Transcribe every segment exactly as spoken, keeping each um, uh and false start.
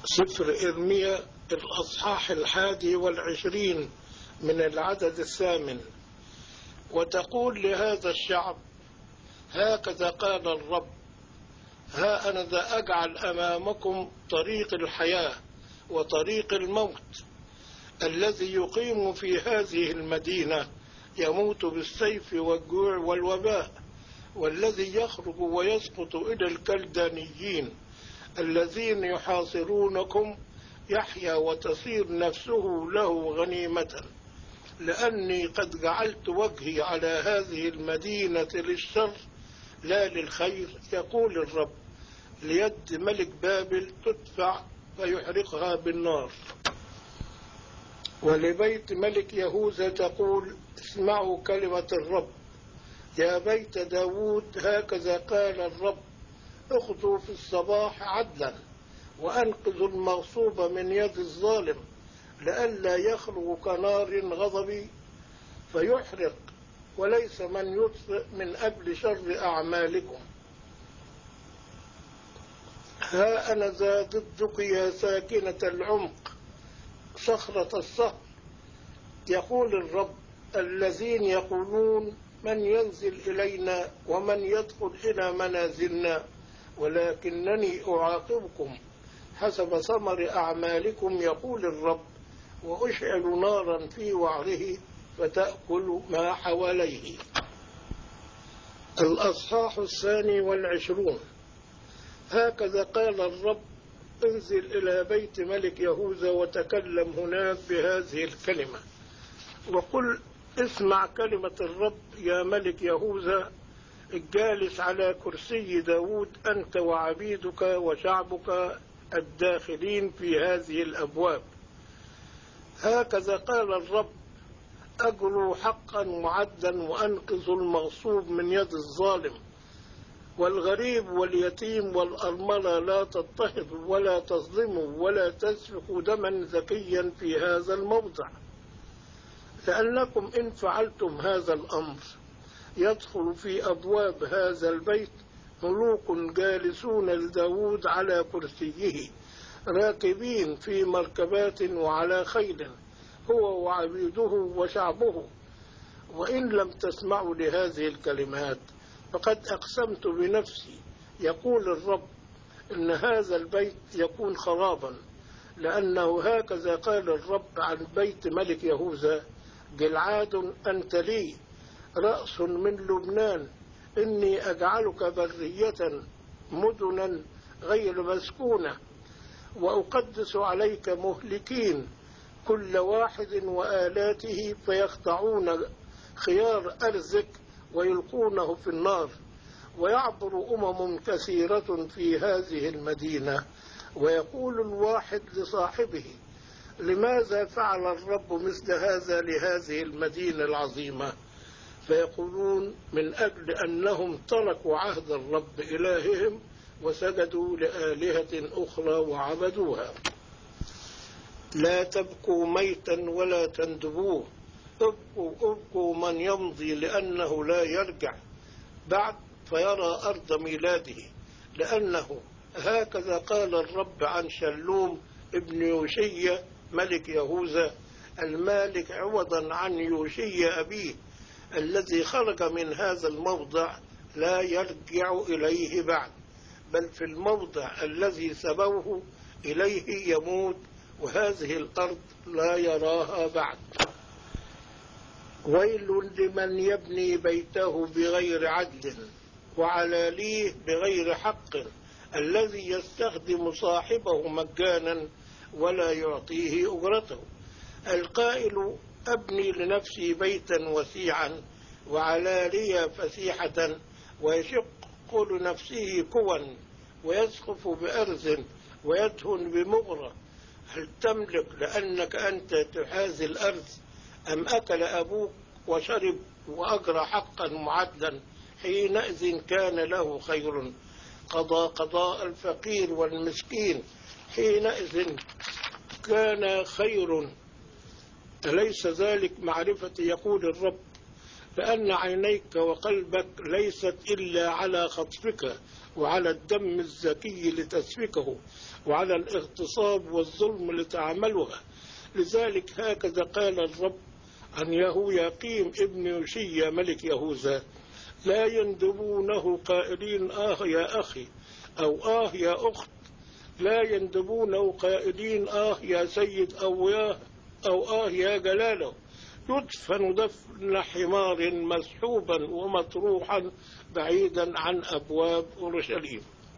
سفر إرميا الأصحاح الحادي والعشرين من العدد الثامن. وتقول لهذا الشعب: هكذا قال الرب، ها أنا ذا أجعل أمامكم طريق الحياة وطريق الموت. الذي يقيم في هذه المدينة يموت بالسيف والجوع والوباء، والذي يخرج ويسقط إلى الكلدانيين الذين يحاصرونكم يحيا وتصير نفسه له غنيمة، لأني قد جعلت وجهي على هذه المدينة للشر لا للخير، يقول الرب، ليد ملك بابل تدفع فيحرقها بالنار. ولبيت ملك يهوذا تقول: اسمعوا كلمة الرب، يا بيت داود، هكذا قال الرب، اخذوا في الصباح عدلا وأنقذوا المغصوب من يد الظالم، لئلا يخلو كنار غضبي فيحرق، وليس من يطفئ من أجل شر أعمالكم. ها أنا ذا ضدك يا ساكنة العمق، صخرة الصخر، يقول الرب، الذين يقولون: من ينزل إلينا ومن يدخل إلى منازلنا؟ ولكنني أعاقبكم حسب ثمر أعمالكم، يقول الرب، وأشعل نارا في وعره فتأكل ما حواليه. الأصحاح الثاني والعشرون. هكذا قال الرب، انزل إلى بيت ملك يهوذا وتكلم هناك بهذه الكلمة، وقل: اسمع كلمة الرب يا ملك يهوذا الجالس على كرسي داود، أنت وعبيدك وشعبك الداخلين في هذه الأبواب. هكذا قال الرب، أجروا حقا معدا وأنقذوا المغصوب من يد الظالم، والغريب واليتيم والأرملة لا تضطهدوا ولا تظلموا ولا تسفكوا دما زكيا في هذا الموضع، لأنكم إن فعلتم هذا الأمر يدخل في أبواب هذا البيت ملوك جالسون لداود على كرسيه، راكبين في مركبات وعلى خيل، هو وعبيده وشعبه. وإن لم تسمعوا لهذه الكلمات فقد أقسمت بنفسي، يقول الرب، إن هذا البيت يكون خرابا، لأنه هكذا قال الرب عن بيت ملك يهوذا: جلعاد أنت لي، رأس من لبنان، إني أجعلك برية مدنا غير مسكونة، وأقدس عليك مهلكين كل واحد وآلاته، فيقطعون خيار أرزك ويلقونه في النار. ويعبر أمم كثيرة في هذه المدينة، ويقول الواحد لصاحبه: لماذا فعل الرب مثل هذا لهذه المدينة العظيمة؟ فيقولون: من أجل أنهم تركوا عهد الرب إلههم وسجدوا لآلهة أخرى وعبدوها. لا تبكوا ميتا ولا تندبوه، ابكوا ابكوا من يمضي، لأنه لا يرجع بعد فيرى أرض ميلاده. لأنه هكذا قال الرب عن شلوم ابن يوشيا ملك يهوذا المالك عوضا عن يوشيا أبيه، الذي خرج من هذا الموضع لا يرجع إليه بعد، بل في الموضع الذي سبوه إليه يموت، وهذه الأرض لا يراها بعد. ويل لمن يبني بيته بغير عدل وعلاليه بغير حق، الذي يستخدم صاحبه مجانا ولا يعطيه أجرته، القائل: أبني لنفسي بيتا وسيعا وعلالي فسيحة، ويشق لنفسه كوا ويسقف بأرز ويدهن بمغرة. هل تملك لأنك أنت تحاذي الأرض؟ أم أكل أبوك وشرب وأجرى حقا معدلا؟ حينئذ كان له خير، قضى قضاء الفقير والمسكين، حينئذ كان خير. أليس ذلك معرفتي؟ يقول الرب، فأن عينيك وقلبك ليست إلا على خطفك، وعلى الدم الزكي لتسفكه، وعلى الاغتصاب والظلم لتعملها. لذلك هكذا قال الرب عن يهوياقيم ابن يوشيا ملك يهوذا: لا يندبونه قائلين آه يا أخي، أو آه يا أخت، لا يندبونه قائلين آه يا سيد، أو يا أو آه يا جلاله. يدفن دفن حمار مسحوبا ومطروحا بعيدا عن أبواب أورشليم.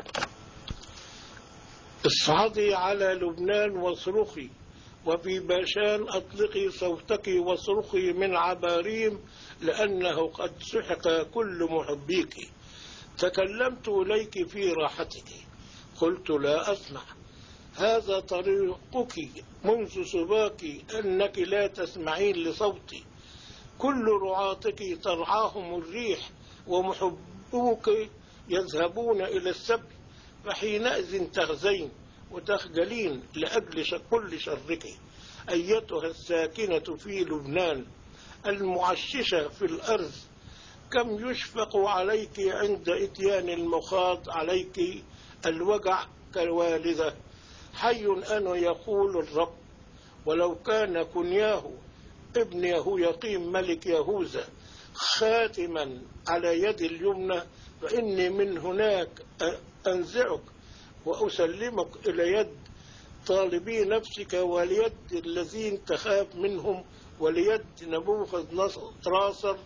اصعدي على لبنان واصرخي، وفي باشان أطلقي صوتك واصرخي من عباريم، لأنه قد سحق كل محبيك. تكلمت إليك في راحتك، قلت لا أسمع. هذا طريقك منذ سباك، أنك لا تسمعين لصوتي. كل رعاتك ترعاهم الريح، ومحبوك يذهبون إلى السبي، فحينئذ تخزين وتخجلين لأجل كل شرك. أيتها الساكنة في لبنان المعششة في الأرض، كم يشفق عليك عند إتيان المخاض، عليك الوجع كالوالدة. حي أنا يقول الرب، ولو كان كنياه ابن يهوياقيم ملك يهوذا خاتما على يد اليمنى، فإني من هناك أنزعك وأسلمك إلى يد طالبي نفسك، وليد الذين تخاف منهم، وليد نبوخذ نصر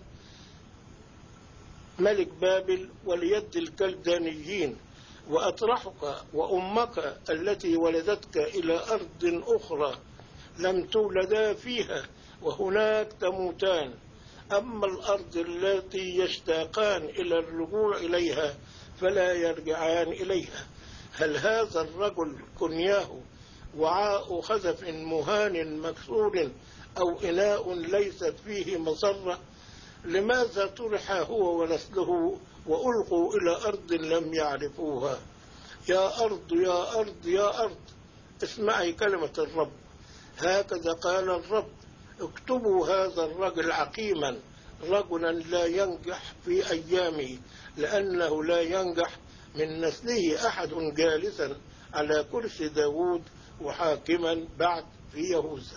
ملك بابل، وليد الكلدانيين. وأطرحك وأمك التي ولدتك إلى أرض أخرى لم تولدا فيها، وهناك تموتان. أما الأرض التي يشتاقان إلى الرجوع إليها فلا يرجعان إليها. هل هذا الرجل كنياه وعاء خزف مهان مكسور، أو إناء ليست فيه مصرة؟ لماذا طرح هو ونسله وألقوا إلى أرض لم يعرفوها؟ يا أرض يا أرض يا أرض، اسمعي كلمة الرب. هكذا قال الرب: اكتبوا هذا الرجل عقيما، رجلا لا ينجح في أيامه، لأنه لا ينجح من نسله أحد جالسا على كرسي داود وحاكما بعد في يهوذا.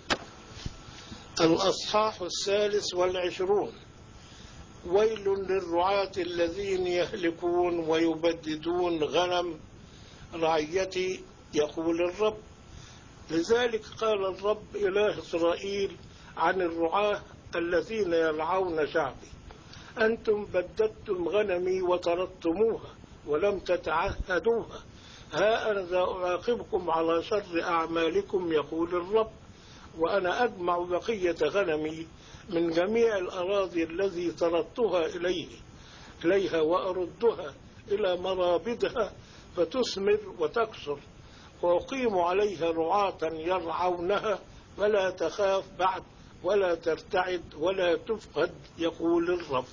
الأصحاح الثالث والعشرون. ويل للرعاة الذين يهلكون ويبددون غنم رعيتي، يقول الرب. لذلك قال الرب إله إسرائيل عن الرعاة الذين يرعون شعبي: أنتم بددتم غنمي وطردتموها ولم تتعهدوها. ها أنا ذا أعاقبكم على شر أعمالكم، يقول الرب، وأنا أجمع بقية غنمي من جميع الأراضي الذي طردتها إليه إليها وأردها إلى مرابدها فتثمر وتكثر، وأقيم عليها رعاة يرعونها، فلا تخاف بعد ولا ترتعد ولا تفقد، يقول الرب.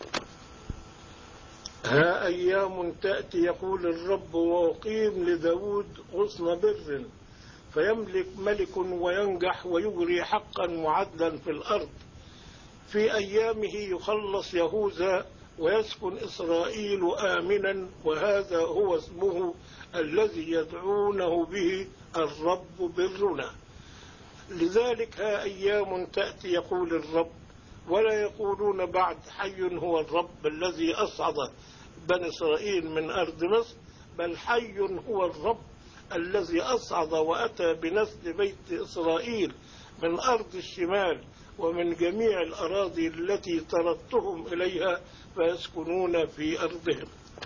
ها أيام تأتي، يقول الرب، وأقيم لداود غصن بر، فيملك ملك وينجح ويجري حقا وعدلا في الأرض. في أيامه يخلص يهوذا ويسكن إسرائيل آمنا، وهذا هو اسمه الذي يدعونه به الرب برنا. لذلك ها أيام تأتي، يقول الرب، ولا يقولون بعد حي هو الرب الذي أصعد بني إسرائيل من أرض مصر، بل حي هو الرب الذي أصعد وأتى بنسل بيت إسرائيل من أرض الشمال ومن جميع الأراضي التي طردتهم إليها، فيسكنون في أرضهم.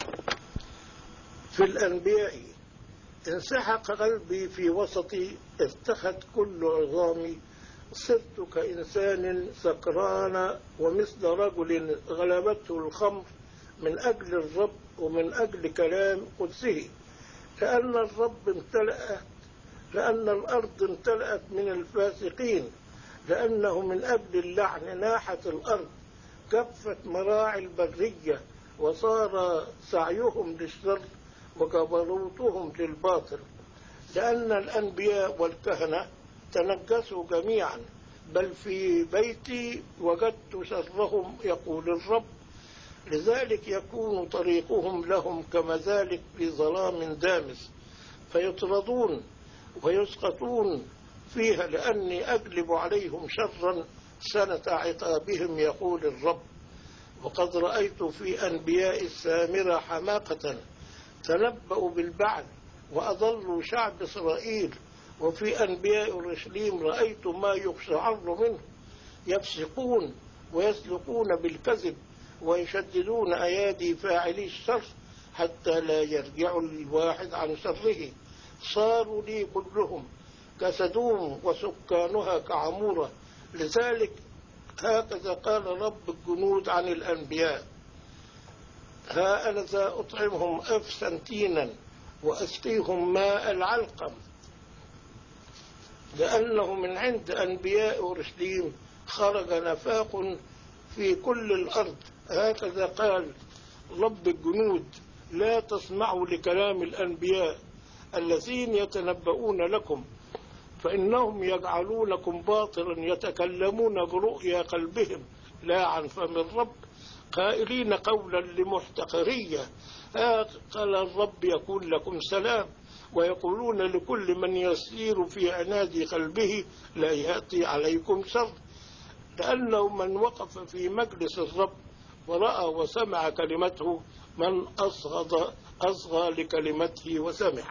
في الأنبياء: انسحق قلبي في وسطي، ارتخت كل عظامي، صرت كإنسان سكران ومثل رجل غلبته الخمر، من أجل الرب ومن أجل كلام قدسه. لأن الرب امتلأت لأن الأرض امتلأت من الفاسقين، لأنه من أجل اللعن ناحت الأرض، كفت مراعي البرية، وصار سعيهم للشر وجبروتهم للباطل. لأن الأنبياء والكهنة تنجسوا جميعا، بل في بيتي وجدت شرهم، يقول الرب. لذلك يكون طريقهم لهم كمذلك في ظلام دامس، فيطردون ويسقطون فيها، لأني أجلب عليهم شرا سنة عقابهم، يقول الرب. وقد رأيت في أنبياء السامرة حماقة تنبأوا بالبعل وأضلوا شعب إسرائيل، وفي أنبياء أورشليم رأيت ما يقشعر منه، يفسقون ويسلكون بالكذب ويشددون أيادي فاعلي الشر حتى لا يرجع الواحد عن شره. صاروا لي كلهم كسدوم وسكانها كعمورة. لذلك هكذا قال رب الجنود عن الأنبياء: ها أنا ذا أطعمهم أفسا تينا وأسقيهم ماء العلقم، لأنه من عند أنبياء أورشليم خرج نفاق في كل الأرض. هكذا قال رب الجنود: لا تسمعوا لكلام الأنبياء الذين يتنبؤون لكم، فإنهم يجعلونكم باطلا، يتكلمون برؤيا قلبهم لا عن فم الرب، قائلين قولا لمحتقرية. قال الرب: يكون لكم سلام. ويقولون لكل من يسير في عناد قلبه: لا يأتي عليكم شر. لأنه من وقف في مجلس الرب ورأى وسمع كلمته، من أصغى, أصغى لكلمته وسمع.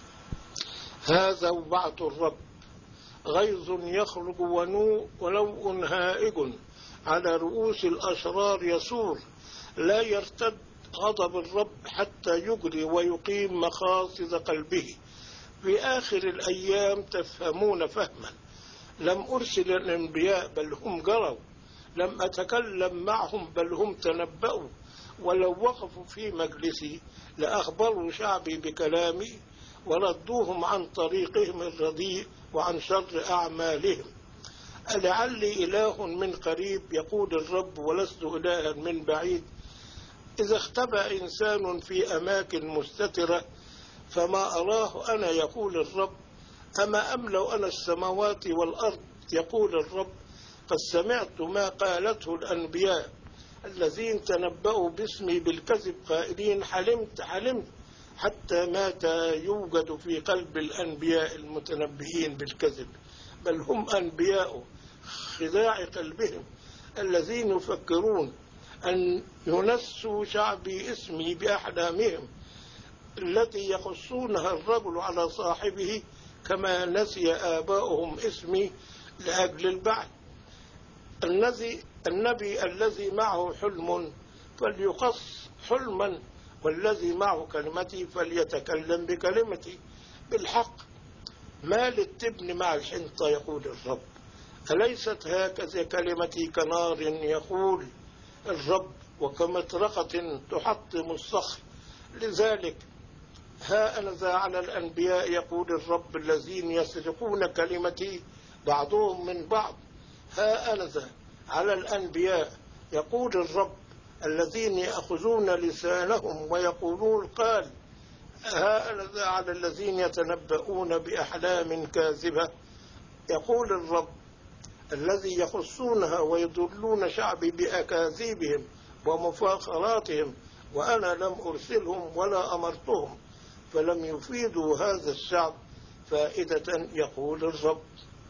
هذا وبعث الرب: غيظ يخرج ونو ولو هائج على رؤوس الأشرار يسور، لا يرتد غضب الرب حتى يجري ويقيم مقاصد قلبه. في آخر الأيام تفهمون فهما. لم أرسل الأنبياء بل هم جروا، لم أتكلم معهم بل هم تنبأوا. ولو وقفوا في مجلسي لأخبروا شعبي بكلامي، وردوهم عن طريقهم الرديء وعن شر أعمالهم. ألعلي إله من قريب، يقول الرب، ولست إلها من بعيد. إذا اختبأ إنسان في أماكن مستترة فما أراه أنا، يقول الرب. أما أملأ أنا السماوات والأرض، يقول الرب. قد سمعت ما قالته الأنبياء الذين تنبأوا باسمي بالكذب، قائلين: حلمت حلمت، حتى مات يوجد في قلب الأنبياء المتنبئين بالكذب، بل هم أنبياء خداع قلبهم الذين يفكرون أن ينسوا شعبي اسمي بأحلامهم التي يقصونها الرجل على صاحبه، كما نسي آباؤهم اسمي لأجل البعث. الذي النبي الذي معه حلم فليقص حلما، والذي معه كلمتي فليتكلم بكلمتي بالحق. ما للتبن مع الحنطة، يقول الرب. أليست هكذا كلمتي كنار، يقول الرب، وكمطرقة تحطم الصخر. لذلك ها أنا ذا على الأنبياء، يقول الرب، الذين يسرقون كلمتي بعضهم من بعض. ها أنا ذا على الأنبياء، يقول الرب، الذين يأخذون لسانهم ويقولون قال. ها أنا ذا على الذين يتنبؤون بأحلام كاذبة، يقول الرب، الذي يخصونها ويضلون شعبي بأكاذيبهم ومفاخراتهم، وأنا لم أرسلهم ولا أمرتهم، فلم يفيدوا هذا الشعب فائدة، يقول الرب.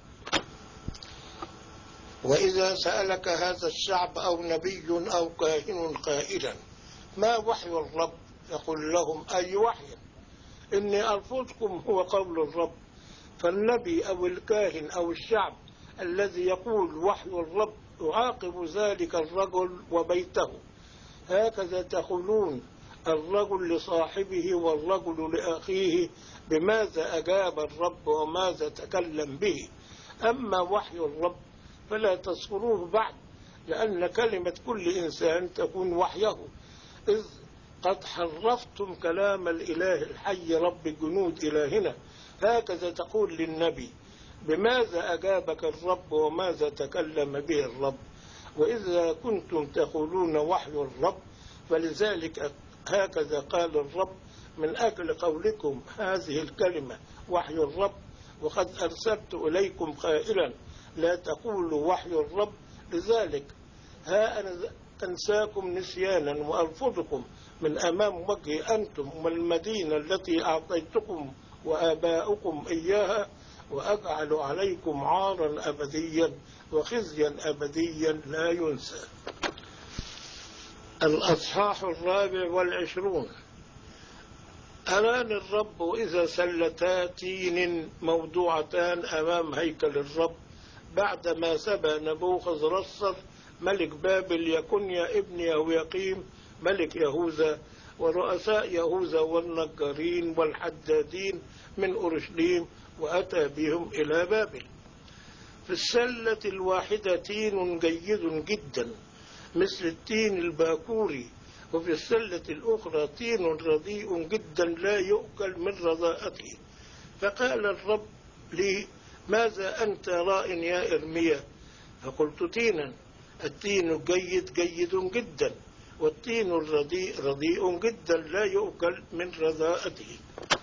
وإذا سألك هذا الشعب أو نبي أو كاهن قائلا: ما وحي الرب؟ يقول لهم: أي وحي؟ إني أرفضكم، هو قول الرب. فالنبي أو الكاهن أو الشعب الذي يقول وحي الرب يعاقب ذلك الرجل وبيته. هكذا تقولون الرجل لصاحبه والرجل لأخيه: بماذا أجاب الرب وماذا تكلم به؟ أما وحي الرب فلا تذكروه بعد، لأن كلمة كل إنسان تكون وحيه، إذ قد حرفتم كلام الإله الحي رب الجنود إلهنا. هكذا تقول للنبي: بماذا أجابك الرب وماذا تكلم به الرب؟ وإذا كنتم تقولون وحي الرب، فلذلك هكذا قال الرب: من أجل قولكم هذه الكلمة وحي الرب، وقد أرسلت إليكم قائلا: لا تقولوا وحي الرب. لذلك ها أنا أنساكم نسيانا وأرفضكم من أمام وجهي أنتم والمدينة التي أعطيتكم وآباؤكم إياها، وأجعل عليكم عارا أبديا وخزيا أبديا لا ينسى. الأصحاح الرابع والعشرون. أراني الرب إذا سلتا تين موضوعتان أمام هيكل الرب بعدما سبى نبوخذ رصر ملك بابل يكونيا ابن يهوياقيم ملك يهوذا ورؤساء يهوذا والنجارين والحدادين من أورشليم، وأتى بهم إلى بابل. في السلة الواحدة تين جيد جدا مثل التين الباكوري، وفي السلة الأخرى تين رديء جدا لا يؤكل من رضاءته. فقال الرب لي: ماذا أنت راء يا إرميا؟ فقلت: تينا. التين الجيد جيد جدا، والتين الرديء رديء جدا لا يؤكل من رضاءته.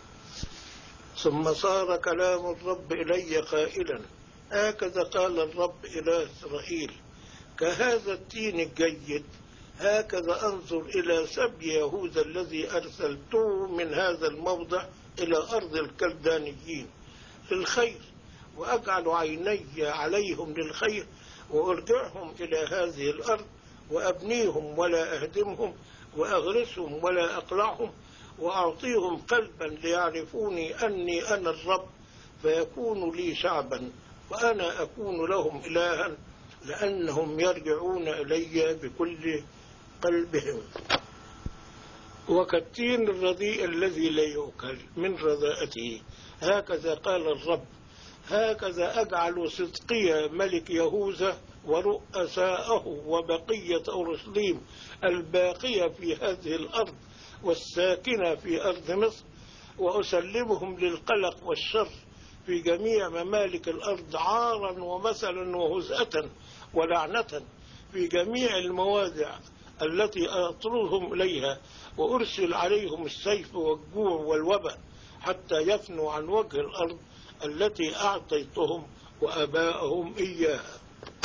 ثم صار كلام الرب إلي قائلا: هكذا قال الرب إله إسرائيل: كهذا التين الجيد هكذا أنظر إلى سبي يهوذا الذي أرسلته من هذا الموضع إلى أرض الكلدانيين للخير، وأجعل عيني عليهم للخير، وأرجعهم إلى هذه الأرض، وأبنيهم ولا أهدمهم، وأغرسهم ولا أقلعهم، وأعطيهم قلبا ليعرفوني أني أنا الرب، فيكونوا لي شعبا وأنا أكون لهم إلها، لأنهم يرجعون إلي بكل قلبهم. وكالتين الرديء الذي لا يؤكل من رضاءته هكذا قال الرب: هكذا أجعل صدقيا ملك يهوذا ورؤساءه وبقية أورشليم الباقية في هذه الأرض والساكنة في أرض مصر، وأسلمهم للقلق والشر في جميع ممالك الأرض عارا ومثلا وهزءة ولعنة في جميع الموادع التي أطردهم إليها، وأرسل عليهم السيف والجوع والوباء حتى يفنوا عن وجه الأرض التي أعطيتهم وأباءهم إياها.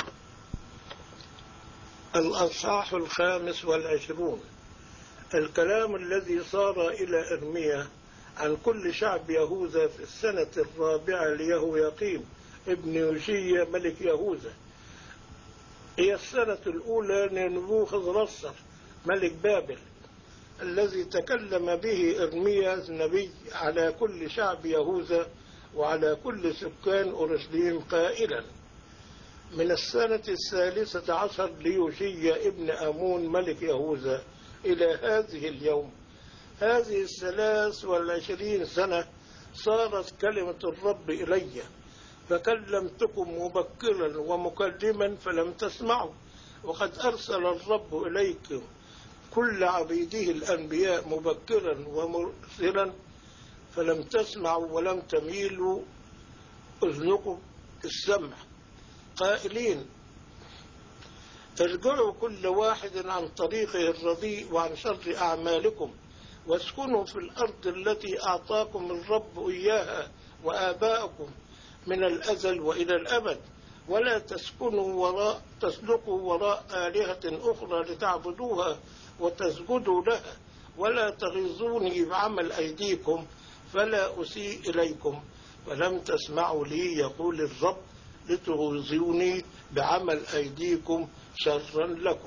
الأصحاح الخامس والعشرون. الكلام الذي صار إلى إرميا عن كل شعب يهوذا في السنة الرابعة ليهوياقيم ابن يوشيا ملك يهوذا، هي السنة الأولى لنبوخذ رصر ملك بابل، الذي تكلم به إرميا النبي على كل شعب يهوذا وعلى كل سكان أورشليم قائلا: من السنة الثالثة عشر ليوشيا ابن آمون ملك يهوذا إلى هذه اليوم، هذه الثلاث والعشرين سنة صارت كلمة الرب إلي، فكلمتكم مبكرا ومكلما فلم تسمعوا، وقد أرسل الرب إليكم كل عبيده الأنبياء مبكرا ومرسلا فلم تسمعوا ولم تميلوا أذنكم السمع، قائلين: ارجعوا كل واحد عن طريقه الرديء وعن شر أعمالكم، واسكنوا في الأرض التي أعطاكم الرب إياها وآباءكم من الأزل وإلى الأبد، ولا تسكنوا وراء تسلكوا وراء آلهة أخرى لتعبدوها وتسجدوا لها، ولا تغيظوني بعمل أيديكم فلا أسيء إليكم، فلم تسمعوا لي يقول الرب، لتغيظوني بعمل أيديكم شرا لكم.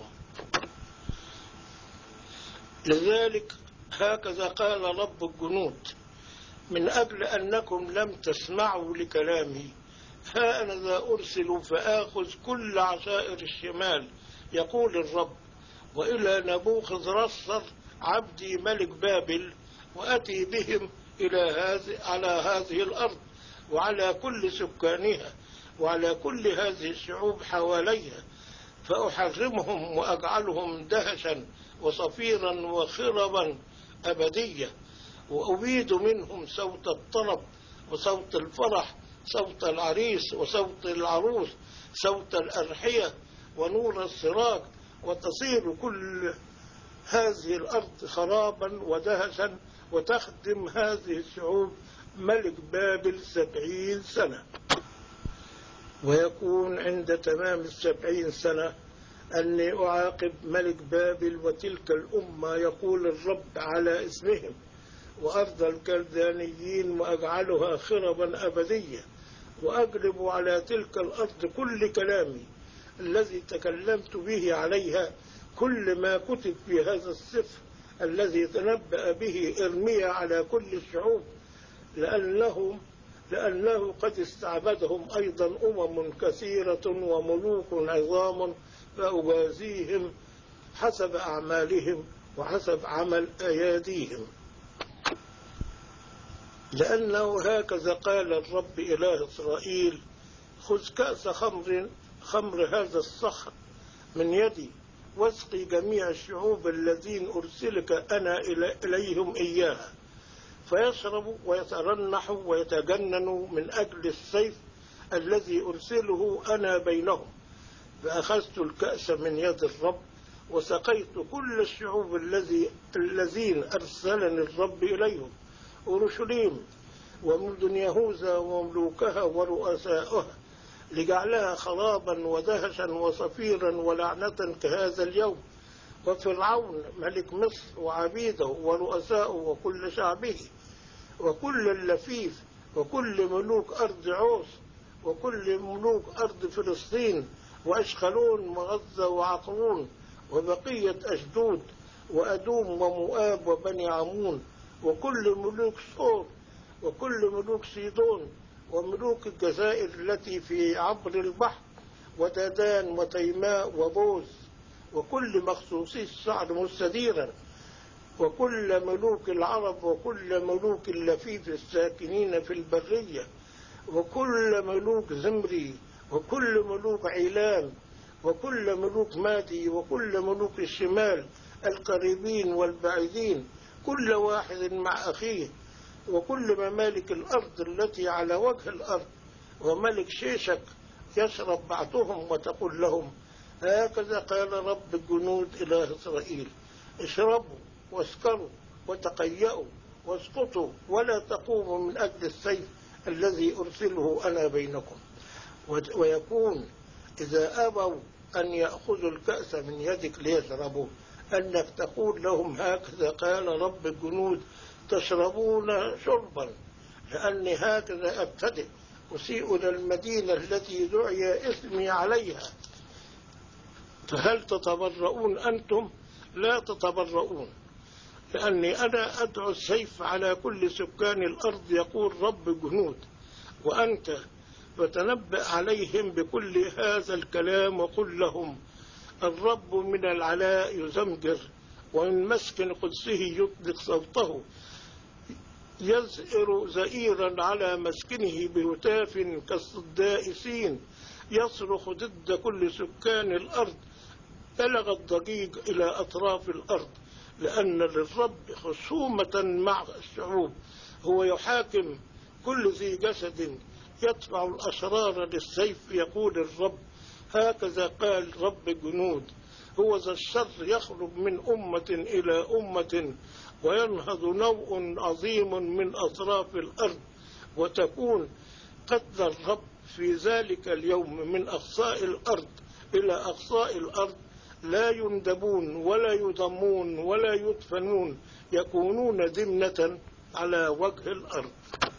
لذلك هكذا قال رب الجنود: من أجل أنكم لم تسمعوا لكلامي، ها أنا ذا أرسل فآخذ كل عشائر الشمال يقول الرب، وإلى نبوخذ رصر عبدي ملك بابل، وأتي بهم إلى هذه على هذه الأرض وعلى كل سكانها وعلى كل هذه الشعوب حواليها، فأحرمهم وأجعلهم دهشا وصفيرا وخربا أبدية، وأبيد منهم صوت الطرب وصوت الفرح، صوت العريس وصوت العروس، صوت الأرحية ونور السراج، وتصير كل هذه الأرض خرابا ودهشا، وتخدم هذه الشعوب ملك بابل سبعين سنة. ويكون عند تمام السبعين سنة أني أعاقب ملك بابل وتلك الأمة يقول الرب على اسمهم، وأرض الكلدانيين وأجعلها خربا أبدية، وأجلب على تلك الأرض كل كلامي الذي تكلمت به عليها، كل ما كتب في هذا السفر الذي تنبأ به إرميا على كل الشعوب، لأنهم لأنه قد استعبدهم أيضا أمم كثيرة وملوك عظام، فأجازيهم حسب أعمالهم وحسب عمل أياديهم. لأنه هكذا قال الرب إله إسرائيل: خذ كأس خمر خمر هذا الصخر من يدي، واسقي جميع الشعوب الذين أرسلك أنا إليهم إياها، فيشربوا ويترنحوا ويتجننوا من أجل السيف الذي أرسله أنا بينهم. فأخذت الكأس من يد الرب وسقيت كل الشعوب الذي الذين أرسلني الرب إليهم، أورشليم ومدن يهوذا وملوكها ورؤساؤها، لجعلها خرابا ودهشا وصفيرا ولعنة كهذا اليوم، وفرعون ملك مصر وعبيده ورؤساؤه وكل شعبه وكل اللفيف وكل ملوك أرض عوص وكل ملوك أرض فلسطين وأشخلون وغزة وعقرون وبقية أشدود وأدوم ومؤاب وبني عمون وكل ملوك صور وكل ملوك سيدون وملوك الجزائر التي في عبر البحر ودادان وتيماء وبوز وكل مخصوصي الشعر مستديرا وكل ملوك العرب وكل ملوك اللفيف الساكنين في البرية وكل ملوك زمري وكل ملوك عيلام وكل ملوك مادي وكل ملوك الشمال القريبين والبعيدين، كل واحد مع أخيه، وكل ممالك الأرض التي على وجه الأرض، وملك شيشك يشرب بعضهم، وتقول لهم: هكذا قال رب الجنود إله إسرائيل: اشربوا واسكروا وتقيأوا واسقطوا ولا تقوموا من أجل السيف الذي أرسله أنا بينكم. ويكون إذا أبوا أن يأخذوا الكأس من يدك ليشربوا أنك تقول لهم: هكذا قال رب الجنود: تشربون شربا، لأني هكذا أبتدئ أسيء إلى المدينة التي دعي اسمي عليها. فهل تتبرؤون أنتم؟ لا تتبرؤون، لأني أنا أدعو السيف على كل سكان الأرض، يقول رب الجنود. وأنت فتنبأ عليهم بكل هذا الكلام وقل لهم: الرب من العلاء يزمجر، ومن مسكن قدسه يطلق صوته، يزئر زئيرا على مسكنه بهتاف كالصداء سين، يصرخ ضد كل سكان الأرض، بلغ الضجيج إلى أطراف الأرض، لأن للرب خصومة مع الشعوب، هو يحاكم كل ذي جسد، يدفع الأشرار للسيف، يقول الرب. هكذا قال رب الجنود: هو ذا الشر يخرج من أمة إلى أمة، وينهض نوء عظيم من أطراف الأرض، وتكون قتل الرب في ذلك اليوم من أقصاء الأرض إلى أقصاء الأرض، لا يندبون ولا يضمون ولا يدفنون، يكونون ذمة على وجه الأرض.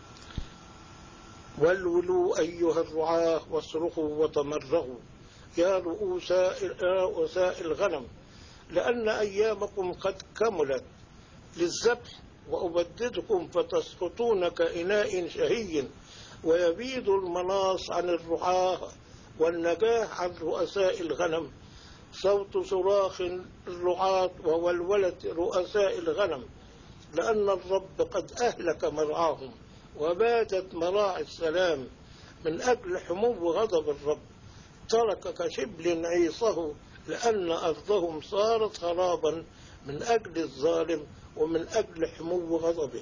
ولولوا أيها الرعاة واصرخوا وتمرغوا يا رؤساء الغنم، لأن أيامكم قد كملت للذبح، وأبددكم فتسقطون كإناء شهي، ويبيد المناص عن الرعاة والنجاح عن رؤساء الغنم، صوت صراخ الرعاة وولولة رؤساء الغنم، لأن الرب قد أهلك مرعاهم وباتت مراعي السلام. من أجل حمو غضب الرب ترك كشبل عيصه، لأن أرضهم صارت خرابا من أجل الظالم ومن أجل حمو غضبه.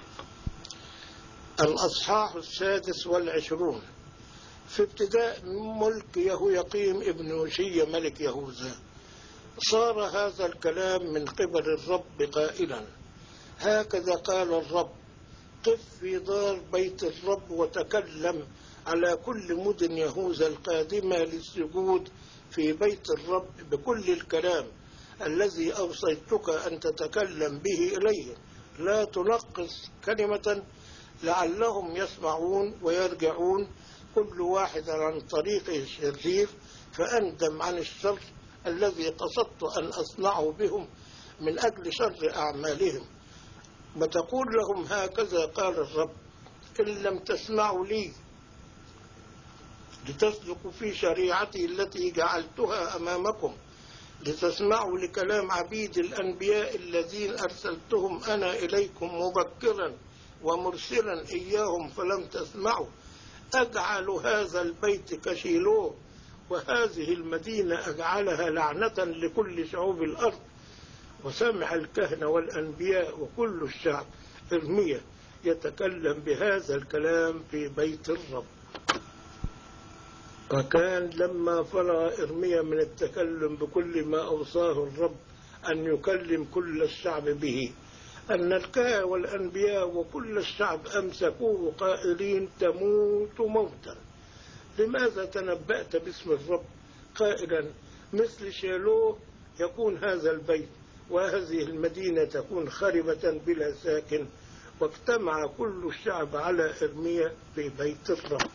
الأصحاح السادس والعشرون. في ابتداء ملك يهويقيم ابن يوشيا ملك يهوذا صار هذا الكلام من قبل الرب قائلا: هكذا قال الرب: قف في دار بيت الرب وتكلم على كل مدن يهوذا القادمة للسجود في بيت الرب بكل الكلام الذي أوصيتك أن تتكلم به إليهم، لا تنقص كلمة، لعلهم يسمعون ويرجعون كل واحد عن طريقه الشرير، فأندم عن الشر الذي قصدت أن أصنعه بهم من أجل شر أعمالهم. وتقول لهم هكذا قال الرب: إن لم تسمعوا لي لتسلكوا في شريعتي التي جعلتها أمامكم، لتسمعوا لكلام عبيد الأنبياء الذين أرسلتهم أنا إليكم مبكرا ومرسلا إياهم فلم تسمعوا، أجعل هذا البيت كشيلوه وهذه المدينة أجعلها لعنة لكل شعوب الأرض. وسمع الكهنة والأنبياء وكل الشعب إرميا يتكلم بهذا الكلام في بيت الرب. وكان لما فرغ إرميا من التكلم بكل ما أوصاه الرب أن يكلم كل الشعب به، أن الكهنة والأنبياء وكل الشعب أمسكوه قائلين: تموت موتا، لماذا تنبأت باسم الرب قائلا مثل شيلوه يكون هذا البيت وهذه المدينة تكون خربة بلا ساكن؟ واجتمع كل الشعب على إرميا في بيت الرب.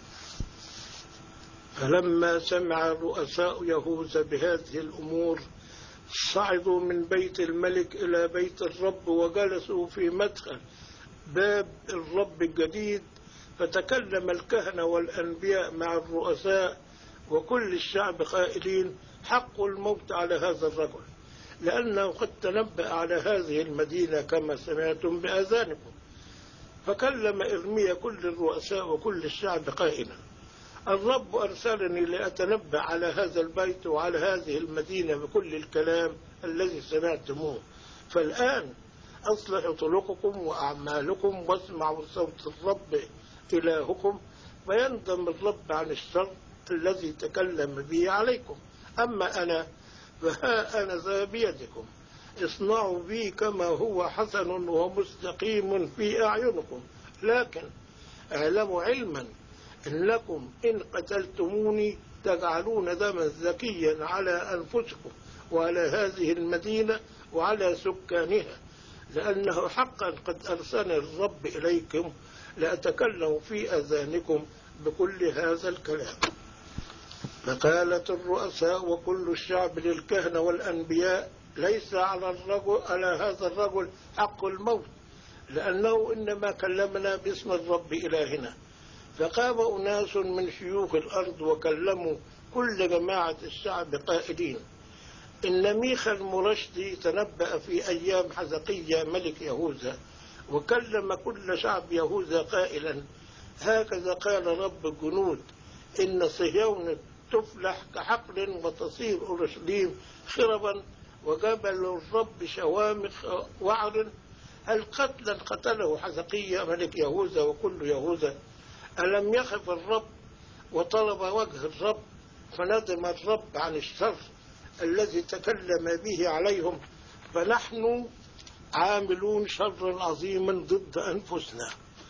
فلما سمع رؤساء يهوذا بهذه الأمور صعدوا من بيت الملك إلى بيت الرب وجلسوا في مدخل باب الرب الجديد، فتكلم الكهنة والأنبياء مع الرؤساء وكل الشعب قائلين: حق الموت على هذا الرجل، لأنه قد تنبأ على هذه المدينة كما سمعتم بآذانكم. فكلم إرميا كل الرؤساء وكل الشعب قائلا: الرب أرسلني لأتنبأ على هذا البيت وعلى هذه المدينة بكل الكلام الذي سمعتموه، فالآن أصلحوا طرقكم وأعمالكم واسمعوا صوت الرب إلهكم، ويندم الرب عن الشر الذي تكلم به عليكم. أما أنا فها أنا ذا بيدكم، اصنعوا بي كما هو حسن ومستقيم في أعينكم، لكن اعلموا علما إنكم إن قتلتموني تجعلون دما زكيا على أنفسكم وعلى هذه المدينة وعلى سكانها، لأنه حقا قد أرسلني الرب إليكم لأتكلم في أذانكم بكل هذا الكلام. فقالت الرؤساء وكل الشعب للكهنة والأنبياء: ليس على الرجل على هذا الرجل حق الموت، لأنه إنما كلمنا باسم الرب إلهنا. فقام أناس من شيوخ الأرض وكلموا كل جماعة الشعب قائلين: إن ميخا المرشدي تنبأ في أيام حزقيا ملك يهوذا، وكلم كل شعب يهوذا قائلا: هكذا قال رب الجنود، إن صهيون تفلح كحقل وتصير أورشليم خربا، وجبل الرب شوامخ وعر. هل قتلا قتله حزقيا ملك يهوذا وكل يهوذا؟ ألم يخف الرب وطلب وجه الرب، فندم الرب عن الشر الذي تكلم به عليهم، فنحن عاملون شرا عظيما ضد أنفسنا.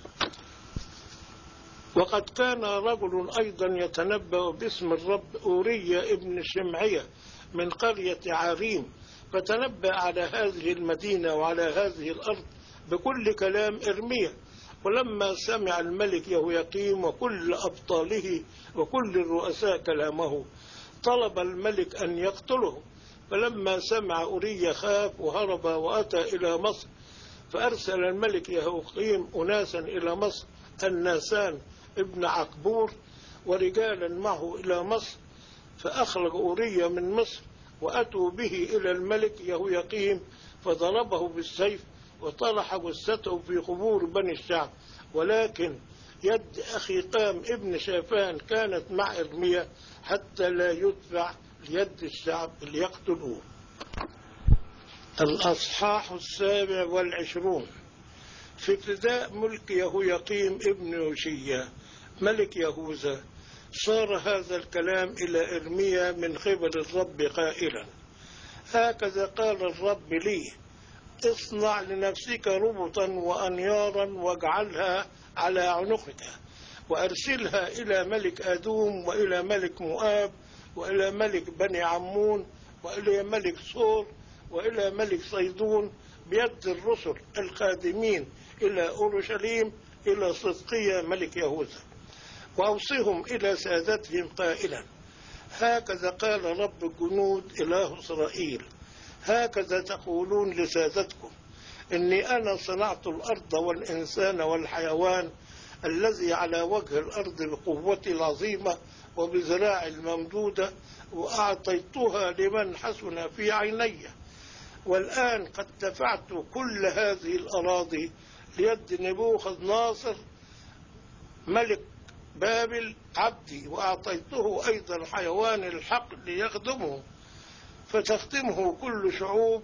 وقد كان رجل أيضا يتنبأ باسم الرب، أوريا ابن شمعية من قرية عاريم، فتنبأ على هذه المدينة وعلى هذه الأرض بكل كلام إرميا. ولما سمع الملك يهوياقيم وكل أبطاله وكل الرؤساء كلامه طلب الملك أن يقتله. فلما سمع أوريا خاف وهرب وأتى إلى مصر، فأرسل الملك يهوياقيم أناسا إلى مصر، الناسان ابن عقبور ورجالا معه إلى مصر، فأخرج أوريا من مصر وأتوا به إلى الملك يهوياقيم، فضربه بالسيف وطرح جثته في قبور بني الشعب. ولكن يد أخي قام ابن شافان كانت مع إرميا حتى لا يدفع ليد الشعب ليقتلوه. الأصحاح السابع والعشرون. في ابتداء ملك يهوياقيم ابن يوشيا ملك يهوذا صار هذا الكلام إلى إرميا من قبل الرب قائلا: هكذا قال الرب لي: اصنع لنفسك ربطا وأنيارا واجعلها على عنقك، وأرسلها إلى ملك أدوم وإلى ملك مؤاب وإلى ملك بني عمون، وإلى ملك صور، وإلى ملك صيدون، بيد الرسل القادمين إلى أورشليم إلى صدقية ملك يهوذا، وأوصيهم إلى سادتهم قائلا: هكذا قال رب الجنود إله إسرائيل، هكذا تقولون لسادتكم: إني أنا صنعت الأرض والإنسان والحيوان الذي على وجه الأرض بقوتي العظيمة وبذراعي الممدودة، وأعطيتها لمن حسن في عيني. والآن قد دفعت كل هذه الأراضي ليد نبوخذ ناصر ملك بابل عبدي، وأعطيته أيضا حيوان الحقل ليخدمه، فتخدمه كل شعوب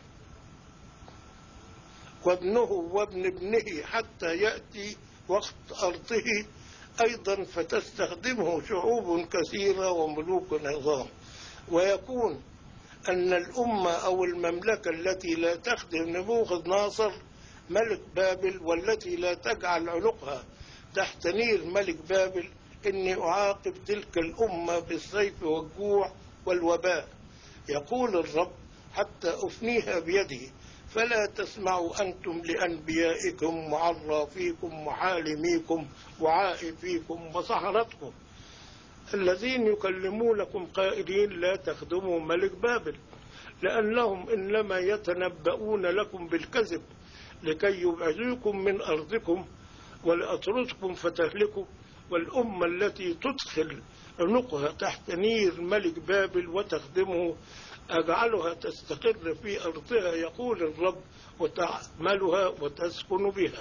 وابنه وابن ابنه حتى يأتي وقت أرضه أيضا، فتستخدمه شعوب كثيرة وملوك عظام. ويكون أن الأمة أو المملكة التي لا تخدم نبوخذ ناصر ملك بابل، والتي لا تجعل عنقها تحت نير ملك بابل، إني أعاقب تلك الأمة بالسيف والجوع والوباء، يقول الرب، حتى أفنيها بيده. فلا تسمعوا أنتم لأنبيائكم وعرافيكم وحالميكم وعائفيكم وسحرتكم الذين يكلمونكم قائلين: لا تخدموا ملك بابل، لأنهم إنما يتنبؤون لكم بالكذب لكي يبعدوكم من أرضكم ولأطردكم فتهلكوا. والأمة التي تدخل عنقها تحت نير ملك بابل وتخدمه أجعلها تستقر في أرضها، يقول الرب، وتعملها وتسكن بها.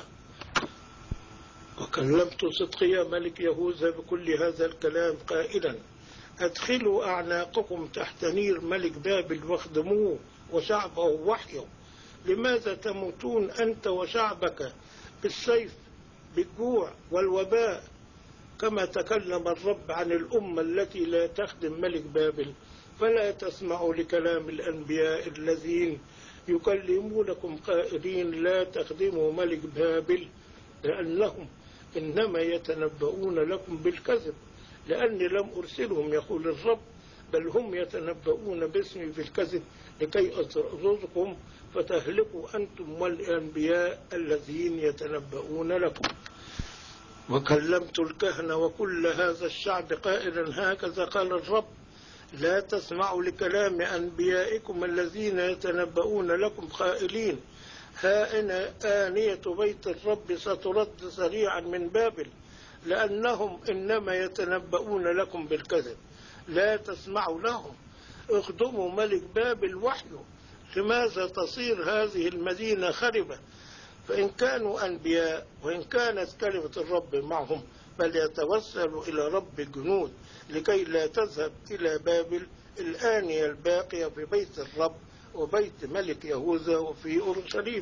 وكلمت صدقيا ملك يهوذا بكل هذا الكلام قائلا: أدخلوا أعناقكم تحت نير ملك بابل واخدموه وشعبه وحيه. لماذا تموتون أنت وشعبك بالسيف بالجوع والوباء، كما تكلم الرب عن الأمة التي لا تخدم ملك بابل؟ فلا تسمعوا لكلام الأنبياء الذين يكلمونكم قائلين: لا تخدموا ملك بابل، لأنهم إنما يتنبؤون لكم بالكذب، لأني لم أرسلهم، يقول الرب، بل هم يتنبؤون باسمي بالكذب لكي أطردكم فتهلكوا أنتم والأنبياء الذين يتنبؤون لكم. وكلمت الكهنة وكل هذا الشعب قائلا: هكذا قال الرب، لا تسمعوا لكلام أنبيائكم الذين يتنبؤون لكم قائلين: ها إن آنية بيت الرب سترد سريعا من بابل، لأنهم إنما يتنبؤون لكم بالكذب. لا تسمعوا لهم، اخدموا ملك بابل وحيه. لماذا تصير هذه المدينة خربة؟ فإن كانوا أنبياء وإن كانت كلمة الرب معهم، بل يتوسلوا إلى رب الجنود لكي لا تذهب إلى بابل الآنية الباقية في بيت الرب وبيت ملك يهوذا وفي أورشليم.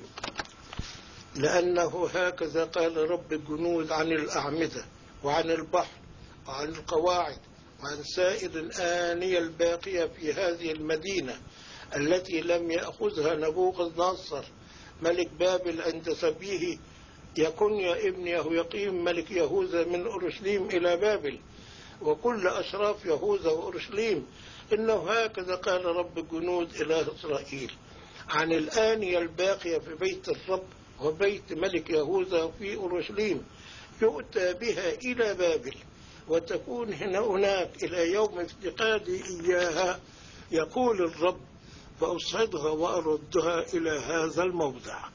لأنه هكذا قال رب الجنود عن الأعمدة وعن البحر وعن القواعد وعن سائر الآنية الباقية في هذه المدينة التي لم يأخذها نبوخذ ناصر ملك بابل عند سبيه: يكن يا ابن يهويقيم ملك يهوذا من أورشليم إلى بابل وكل أشراف يهوذا وأورشليم، إنه هكذا قال رب الجنود إله إسرائيل عن الآنية الباقية في بيت الرب وبيت ملك يهوذا في أورشليم: يؤتى بها إلى بابل وتكون هنا هناك إلى يوم افتقادي إياها، يقول الرب، فأصعدها وأردها إلى هذا الموضع.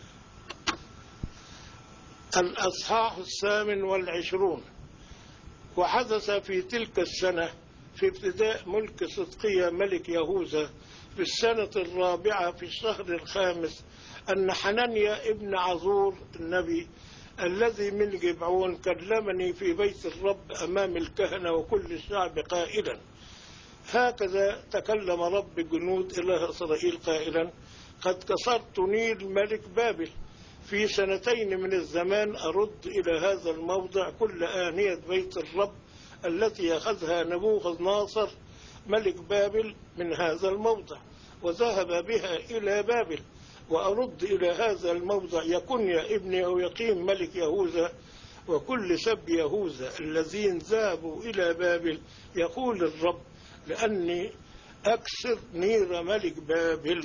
الأصحاح الثامن والعشرون. وحدث في تلك السنة في ابتداء ملك صدقيا ملك يهوذا في السنة الرابعة في الشهر الخامس أن حنانيا ابن عزور النبي الذي من جبعون كلمني في بيت الرب أمام الكهنة وكل الشعب قائلا: هكذا تكلم رب جنود إله إسرائيل قائلا: قد كسرت نيل ملك بابل، في سنتين من الزمان أرد إلى هذا الموضع كل آنية بيت الرب التي أخذها نبوخذ ناصر ملك بابل من هذا الموضع وذهب بها إلى بابل، وأرد إلى هذا الموضع يكن يا ابن يهويقيم ملك يهوذا وكل سب يهوذا الذين ذهبوا إلى بابل، يقول الرب، لأني أكسر نير ملك بابل.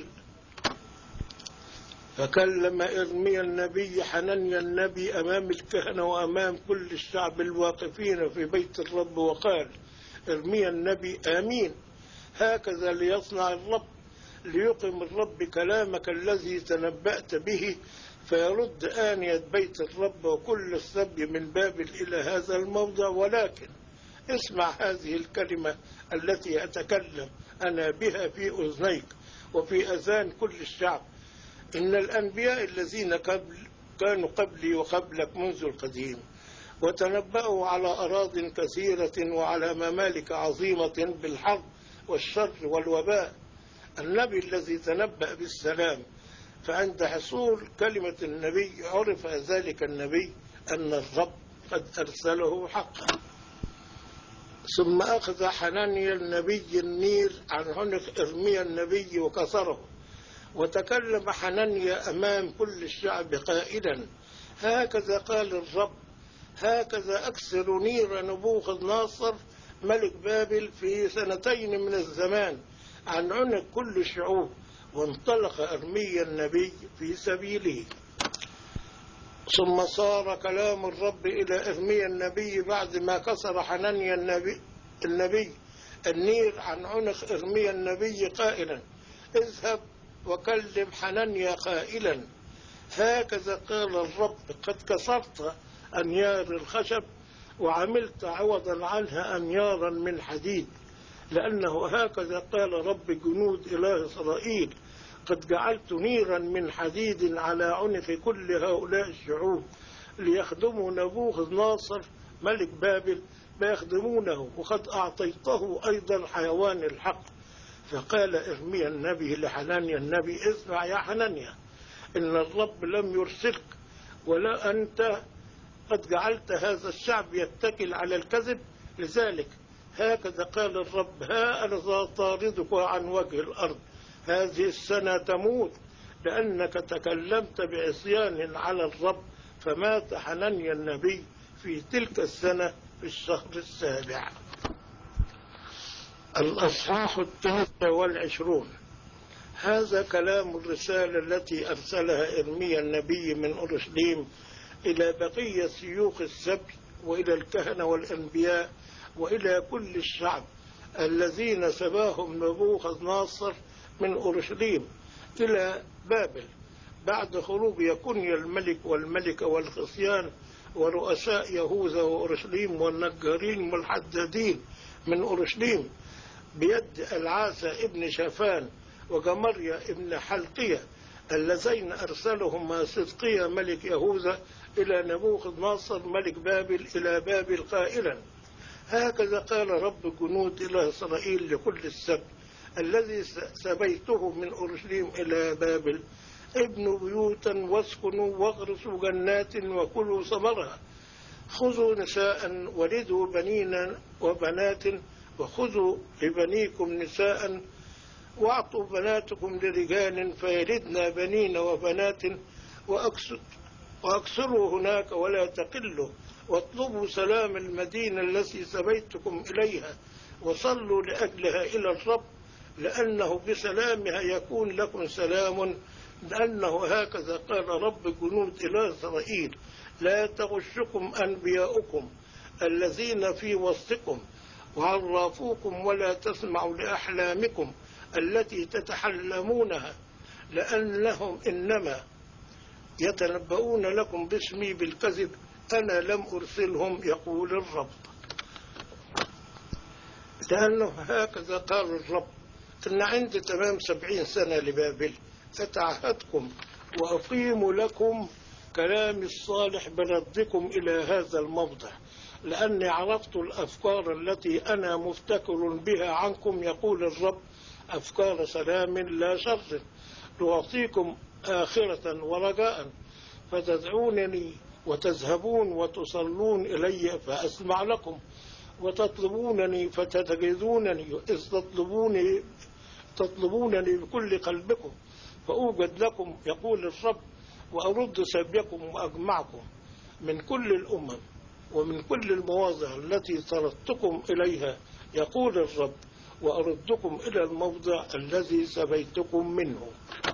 فكلم إرميا النبي حنانيا النبي أمام الكهنة وأمام كل الشعب الواقفين في بيت الرب، وقال: إرميا النبي آمين، هكذا ليصنع الرب، ليقم الرب كلامك الذي تنبأت به، فيرد آنية بيت الرب وكل السبي من بابل إلى هذا الموضع. ولكن اسمع هذه الكلمة التي أتكلم أنا بها في أذنيك وفي أذان كل الشعب. إن الأنبياء الذين قبل كانوا قبلي وقبلك منذ القديم، وتنبأوا على أراض كثيرة وعلى ممالك عظيمة بالحرب والشر والوباء. النبي الذي تنبأ بالسلام، فعند حصول كلمة النبي عرف ذلك النبي أن الرب قد أرسله حقا. ثم أخذ حنانيا النبي النير عن عنق إرميا النبي وكسره، وتكلم حنانيا أمام كل الشعب قائلا: هكذا قال الرب، هكذا أكسر نير نبوخذ ناصر ملك بابل في سنتين من الزمان عن عنق كل الشعوب. وانطلق إرميا النبي في سبيله. ثم صار كلام الرب إلى إرميا النبي بعد ما كسر حنانيا النبي, النبي النير عن عنق إرميا النبي قائلا: اذهب وكلم حنانيا قائلا: هكذا قال الرب، قد كسرت أنيار الخشب وعملت عوضا عنها أنيارا من حديد، لأنه هكذا قال رب جنود إله إسرائيل: قد جعلت نيرا من حديد على عنق كل هؤلاء الشعوب ليخدموا نبوخذ ناصر ملك بابل، فيخدمونه، وقد أعطيته أيضا حيوان الحق. فقال إرميا النبي لحنانيا النبي: اسمع يا حنانيا، إن الرب لم يرسلك، ولا أنت قد جعلت هذا الشعب يتكل على الكذب. لذلك هكذا قال الرب: ها أنا ذا طاردك عن وجه الأرض، هذه السنة تموت، لأنك تكلمت بعصيان على الرب. فمات حنانيا النبي في تلك السنة في الشهر السابع. الأصحاح التاسع والعشرون. هذا كلام الرسالة التي أرسلها إرميا النبي من أورشليم إلى بقية شيوخ السبي وإلى الكهنة والأنبياء وإلى كل الشعب الذين سباهم نبوخذ ناصر من أورشليم إلى بابل بعد خروج يكونيا الملك والملكة والخصيان ورؤساء يهوذا وأورشليم والنجارين والحدادين من أورشليم بيد العاسى ابن شافان وجمريا ابن حلقية، اللذين أرسلهما صدقيا ملك يهوذا إلى نبوخذ ناصر ملك بابل إلى بابل قائلا: هكذا قال رب جنود إله إسرائيل لكل السبت الذي سبيته من أورشليم إلى بابل: ابنوا بيوتا واسكنوا واغرسوا جنات وكلوا ثمرها، خذوا نساء ولدوا بنين وبنات، وخذوا لبنيكم نساء واعطوا بناتكم لرجال فيلدن بنين وبنات، وأكثروا هناك ولا تقلوا، واطلبوا سلام المدينة التي سبيتكم إليها، وصلوا لأجلها إلى الرب، لأنه بسلامها يكون لكم سلام، لأنه هكذا قال رب جنود إله إسرائيل: لا تغشكم أنبياؤكم الذين في وسطكم وعرافوكم، ولا تسمعوا لأحلامكم التي تتحلمونها، لأنهم إنما يتنبؤون لكم باسمي بالكذب، أنا لم أرسلهم يقول الرب. لأنه هكذا قال الرب: إن عند تمام سبعين سنة لبابل أتعهدكم وأقيم لكم كلامي الصالح بردكم إلى هذا الموضع، لأني عرفت الأفكار التي أنا مفتكر بها عنكم يقول الرب، أفكار سلام لا شر، تعطيكم آخرة ورجاء. فتدعونني وتذهبون وتصلون إلي فأسمع لكم، وتطلبونني فتجدونني، إذ تطلبوني تطلبونني بكل قلبكم فأوجد لكم يقول الرب، وأرد سبيكم وأجمعكم من كل الأمم ومن كل المواضع التي طردتكم إليها يقول الرب، وأردكم إلى الموضع الذي سبيتكم منه،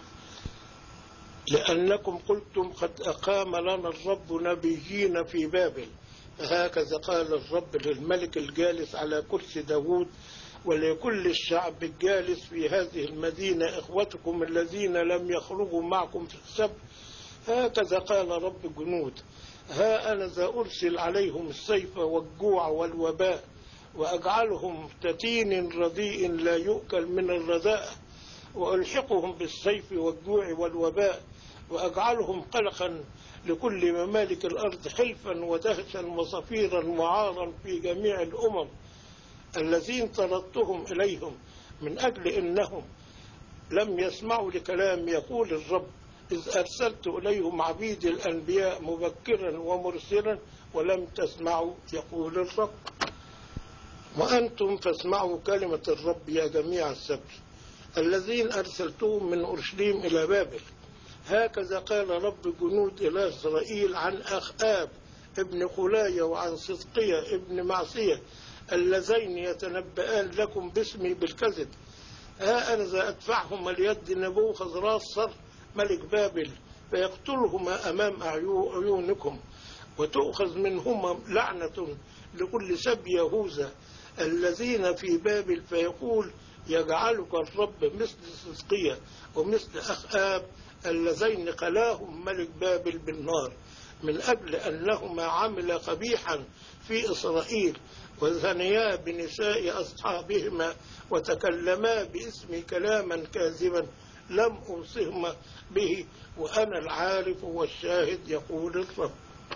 لأنكم قلتم قد أقام لنا الرب نبيين في بابل. فهكذا قال الرب للملك الجالس على كرسي داود ولكل الشعب الجالس في هذه المدينة: إخوتكم الذين لم يخرجوا معكم في السبت، هكذا قال رب الجنود: ها أنا ذا أرسل عليهم السيف والجوع والوباء، وأجعلهم كتين رديء لا يؤكل من الرداء، وألحقهم بالسيف والجوع والوباء، وأجعلهم قلقا لكل ممالك الأرض، حلفا ودهشا وصفيرا وعارا في جميع الأمم الذين طردتهم إليهم، من أجل إنهم لم يسمعوا لكلام يقول الرب، إذ أرسلت إليهم عبيد الأنبياء مبكرا ومرسلا ولم تسمعوا يقول الرب. وأنتم فاسمعوا كلمة الرب يا جميع السبت الذين أرسلتهم من أورشليم إلى بابل. هكذا قال رب الجنود إلى إسرائيل عن أخآب ابن خلاية وعن صدقية ابن معصية اللذين يتنبئان لكم باسمي بالكذب: ها أنا ذا أدفعهما ليد نبوخذ راصر ملك بابل فيقتلهما أمام عيونكم، وتؤخذ منهما لعنة لكل سبي يهوذا الذين في بابل، فيقول يجعلك الرب مثل صدقية ومثل أخآب اللذين قلاهم ملك بابل بالنار، من أجل أنهما عمل قبيحا في إسرائيل وزنيا بنساء أصحابهما وتكلما باسمي كلاما كاذبا لم أوصهما به، وأنا العارف والشاهد يقول الرب.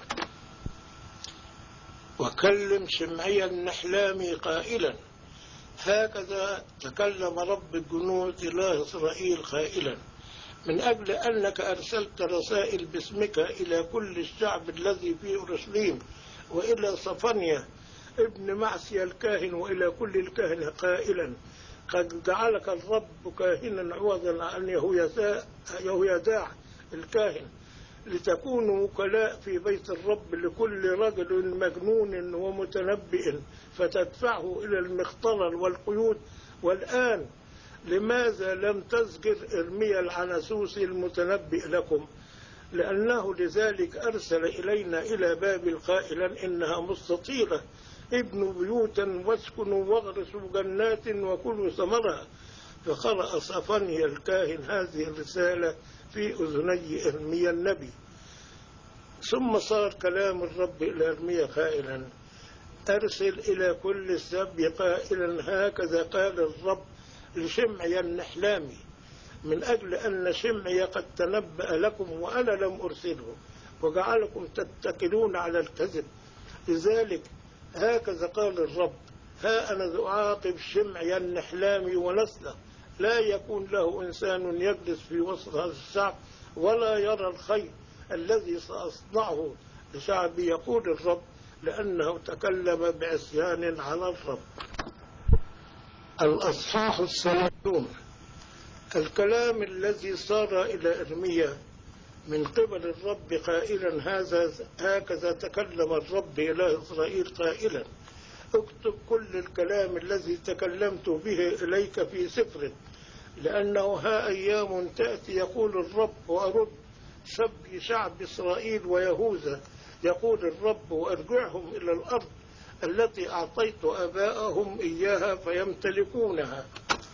وكلم شمعي النحلامي قائلا: هكذا تكلم رب الجنود إله إسرائيل قائلا: من أجل أنك أرسلت رسائل باسمك إلى كل الشعب الذي في أورشليم وإلى صفنيا ابن معسيا الكاهن وإلى كل الكهنة قائلا: قد جعلك الرب كاهنا عوضا عن يهويداع الكاهن، لتكونوا وكلاء في بيت الرب لكل رجل مجنون ومتنبئ، فتدفعه إلى المختلل والقيود. والآن لماذا لم تزجر إرميا العنسوسي المتنبئ لكم؟ لأنه لذلك أرسل إلينا إلى بابل قائلا: إنها مستطيلة، ابنوا بيوتا واسكنوا واغرسوا جنات وكلوا ثمرها. فقرأ صفنيا الكاهن هذه الرسالة في أذني إرميا النبي. ثم صار كلام الرب إلى إرميا قائلا: أرسل إلى كل السبي قائلا: هكذا قال الرب لشمعي النحلامي، من أجل أن شمعي قد تنبأ لكم وأنا لم أرسله، وجعلكم تتكلون على الكذب. لذلك هكذا قال الرب: ها أنا أعاقب شمعي النحلامي ونسله، لا يكون له إنسان يجلس في وسط هذا الشعب ولا يرى الخير الذي سأصنعه لشعبي يقول الرب، لأنه تكلم بعصيان على الرب. الأصحاح الثلاثون. الكلام الذي صار إلى إرميا من قبل الرب قائلا: هذا هكذا تكلم الرب إلى إسرائيل قائلا: اكتب كل الكلام الذي تكلمت به إليك في سفر، لأنه ها أيام تأتي يقول الرب وأرد سبي شعب إسرائيل ويهوذا يقول الرب، وأرجعهم إلى الأرض التي أعطيت آباءهم إياها فيمتلكونها.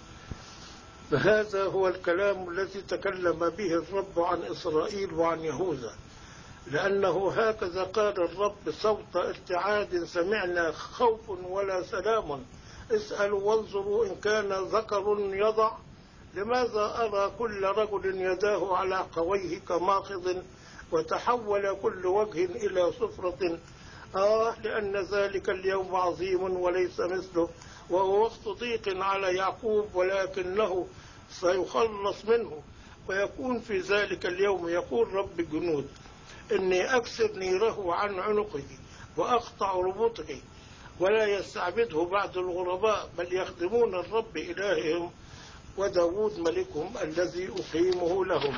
فهذا هو الكلام الذي تكلم به الرب عن إسرائيل وعن يهوذا، لأنه هكذا قال الرب: صوت ارتعاد سمعنا، خوف ولا سلام. اسألوا وانظروا إن كان ذكر يضع. لماذا أرى كل رجل يداه على قويه كماخض، وتحول كل وجه إلى صفرة؟ آه لأن ذلك اليوم عظيم وليس مثله، وهو وقت ضيق على يعقوب، ولكنه سيخلص منه. ويكون في ذلك اليوم يقول رب الجنود: إني أكسر نيره عن عنقه وأقطع ربطه، ولا يستعبده بعد الغرباء، بل يخدمون الرب إلههم وداود ملكهم الذي أقيمه لهم.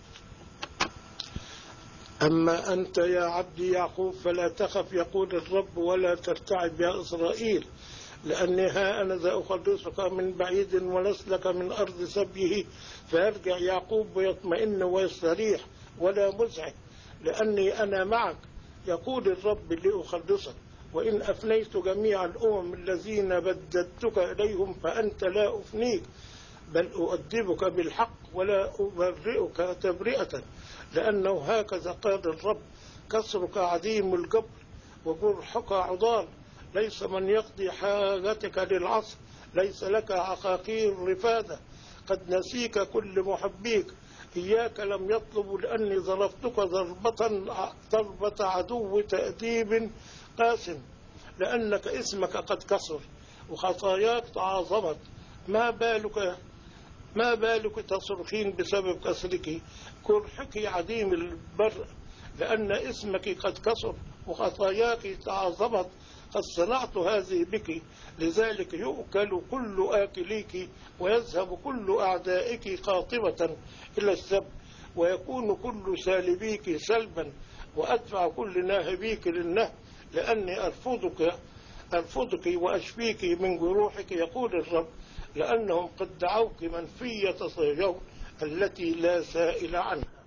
أما أنت يا عبدي يعقوب فلا تخف يقول الرب، ولا ترتعب يا إسرائيل، لأني ها أنا ذا أخلصك من بعيد ونسلك من أرض سبيه، فيرجع يعقوب ويطمئن ويستريح ولا مزعج، لأني أنا معك يقول الرب لأخلصك. وإن أفنيت جميع الأمم الذين بددتك إليهم فأنت لا أفنيك، بل أؤدبك بالحق ولا أبرئك تبرئة، لأنه هكذا قال الرب: كسرك عديم الجبر وجرحك عضال، ليس من يقضي حاجتك للعصر، ليس لك عقاقير رفادة، قد نسيك كل محبيك، إياك لم يطلبوا لأني ضربتك ضربة ضربة عدو تأديب قاس، لأنك اسمك قد كسر وخطاياك تعاظمت. ما بالك ما بالك تصرخين بسبب كسرك، جرحك عديم البر، لأن اسمك قد كسر وخطاياك تعاظمت. قد صنعت هذه بك، لذلك يؤكل كل آكليك ويذهب كل أعدائك قاطبة إلى السب، ويكون كل سالبيك سلبا، وأدفع كل ناهبيك للنهب، لأني أرفضك أرفضك وأشفيك من جروحك، يقول الرب، لأنهم قد دعوك منفية صهيون التي لا سائل عنها.